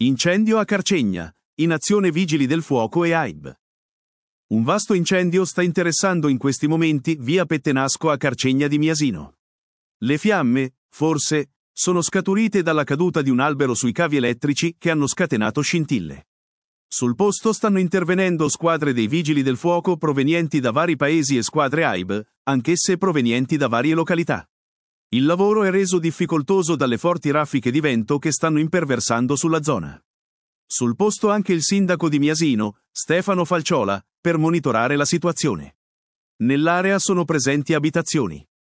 Incendio a Carcegna, in azione Vigili del Fuoco e AIB. Un vasto incendio sta interessando in questi momenti via Pettenasco a Carcegna di Miasino. Le fiamme, forse, sono scaturite dalla caduta di un albero sui cavi elettrici che hanno scatenato scintille. Sul posto stanno intervenendo squadre dei Vigili del Fuoco provenienti da vari paesi e squadre AIB, anch'esse provenienti da varie località. Il lavoro è reso difficoltoso dalle forti raffiche di vento che stanno imperversando sulla zona. Sul posto anche il sindaco di Miasino, Stefano Falciola, per monitorare la situazione. Nell'area sono presenti abitazioni.